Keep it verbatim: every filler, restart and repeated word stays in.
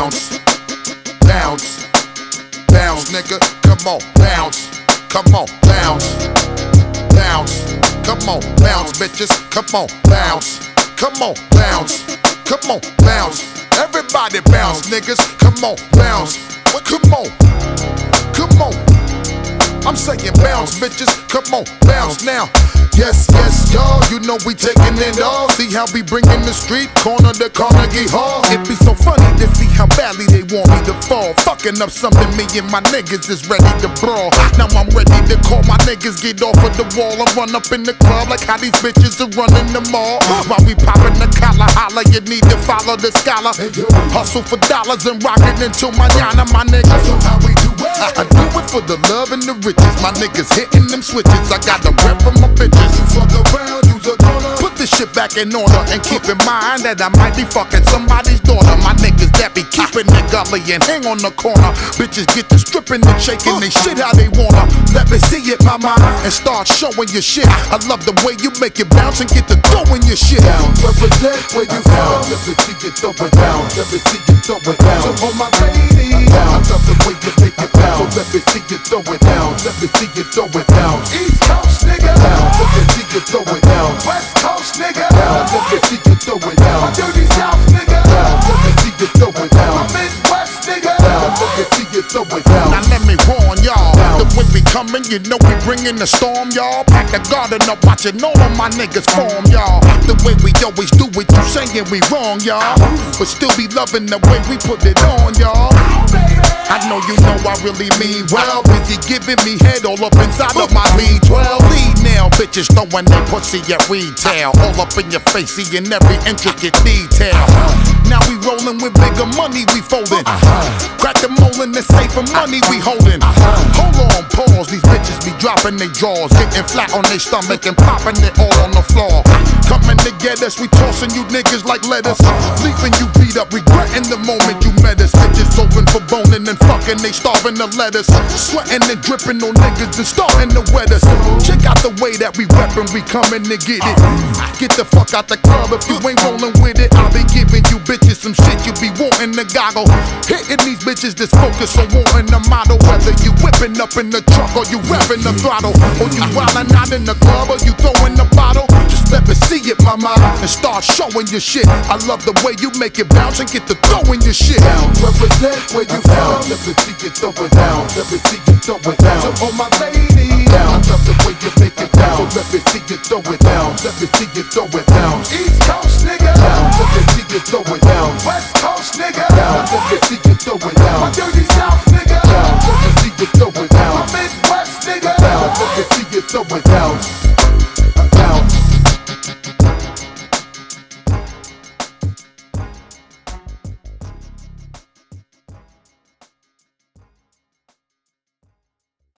bounce, bounce, bounce, nigga. Come on, bounce, come on, bounce, bounce, come on, bounce, bitches. Come on, bounce, come on, bounce, come on, bounce. Everybody bounce, niggas. Come on, bounce. Come on, come on. I'm saying bounce, bitches. Come on, bounce now. Yes, yes, y'all. You know we taking it all. See how we bringing the street corner to Carnegie Hall. It be so funny to see how badly they want me to fall. Fucking up something me and my niggas is ready to brawl. Now I'm ready to call my niggas, get off of the wall and run up in the club like how these bitches are running the mall. While we popping the collar, holla, you need to follow the scholar. Hustle for dollars and rock it until mañana, my niggas. So how we do it? I do it for the love and the riches. My niggas hitting them switches. I got the rep from my bitches. You fuck around, you's a donor. Put this shit back in order and keep in mind that I might be fucking somebody's daughter. My niggas that be keeping it gully and hang on the corner. Bitches get to stripping and shaking they shit how they wanna. Let me see it, mama, and start showing your shit. I love the way you make it bounce and get to throwing your shit. Down, represent where you from. Let me see you throw it down. Let me see you throw it down. So for my ladies, I love the way you make it bounce. So let me see you throw it down. Let me see you throw it down. East Coast nigga, down. Let me see you throw it down. West Coast nigga, down. Let me see you throw it down. My dirty South nigga, down. Let me see you throw it down. My Midwest nigga, down. Let me see you throw it down. Now let me warn y'all, the when we coming, you know we bringing the storm, y'all. Pack the garden up, watching all of my niggas form, y'all. The way we always do it, you saying we wrong, y'all, but still be loving the way we put it on, y'all. I know you know I really mean well. Busy giving me head all up inside of my B twelve. Lead now, bitches throwing their pussy at retail. All up in your face, seeing every intricate detail. Now we rolling with bigger money, we folding. Crack the mold in the safe for money we holding. Hold on, pause, these bitches be dropping their jaws, getting flat on their stomach and popping it all on the floor. Coming to get us, we tossing you niggas like lettuce. Leaving you beat up, regretting the moment you met us. Bitches open for boning and fucking, they starving to let us. Sweating and dripping on niggas and starting to wet us. Check out the way that we reppin', we coming to get it. Get the fuck out the club if you ain't rolling with it. I'll be giving you bitches some shit you be wanting to goggle. Hitting these bitches that's focused on wanting the model. Whether you whipping up in the truck or you revving the throttle, or you wildin' out in the club or you throwing the bottle. Just let me see it, mama, and start showing your shit. I love the way you make it bounce and get to throwing your shit. Down, represent where you from. Let me see you throw it down. Let me see you throw it down. So all my ladies, down. I love the way you make it down. So let me see you throw it down. Let me see you throw it down. East Coast nigga, down. Let me see you throw it down. West Coast nigga, down. Let me see you throw it down. My dirty South nigga, down. Let me see you throw it down. My Midwest nigga, down. Let me see you throw it down.